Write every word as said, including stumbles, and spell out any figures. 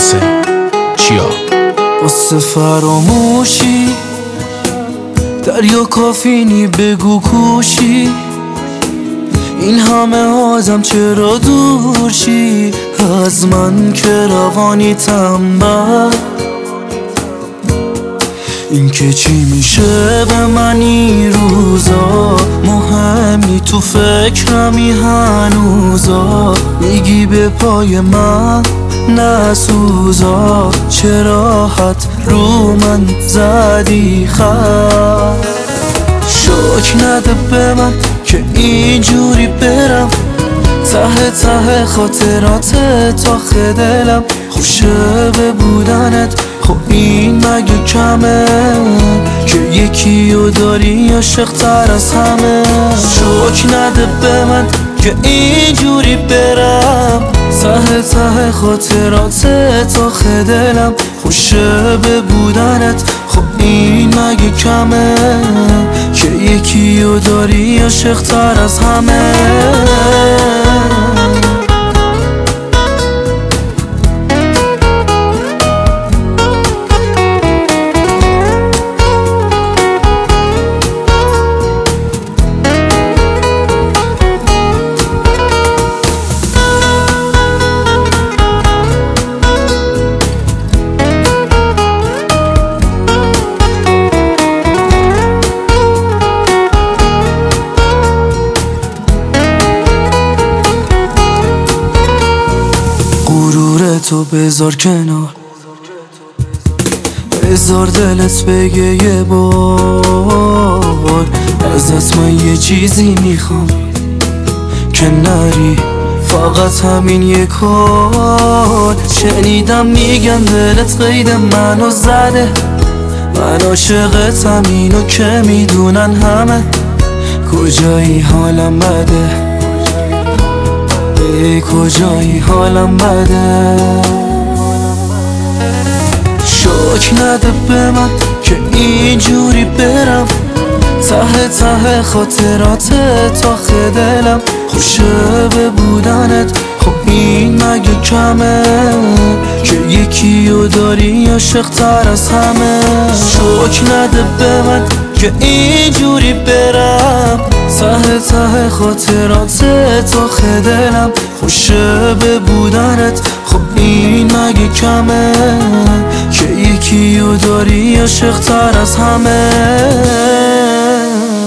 حسین چیا؟ واسه فراموشی دریا کافینی بگو کوشی، این همه آدم چرا دور شی از من که روانی تنبل. این که چی میشه به من این روزا، مهمی تو فکرمی هنوزا، میگی به پای من نسوزا، چرا حد رو من زدی خط. شوک نده به من که اینجوری برم، ته ته خاطرات تا دلم خوشه به بودنت. خب این مگه کمه که یکی رو داری عاشق تر از همه. شوک نده به من که اینجوری برم، ته ته خاطرات تا دلم خوشه به بودنت. خب این مگه کمه که یکی رو داری عاشق تر از همه. غرورتو بذار کنار، بذار دلت بگه یه بار ازت من یه چیزی میخوام که نری، فقط همین یه کار. شنیدم میگن دلت قید منو زده، من عاشقتم اینو که میدونن همه. کجایی حالم بده، ای کجایی حالم بده. شوک نده به من که اینجوری برم، ته ته خاطرات تا دلم خوشه به بودنت. خب این مگه کمه که یکی رو داری عاشق تر از همه. شوک نده به من که اینجوری برم، ته ته خاطرات تا دلم خوشه به بودنت. خب این مگه کمه که یکی رو داری عاشق تر از همه.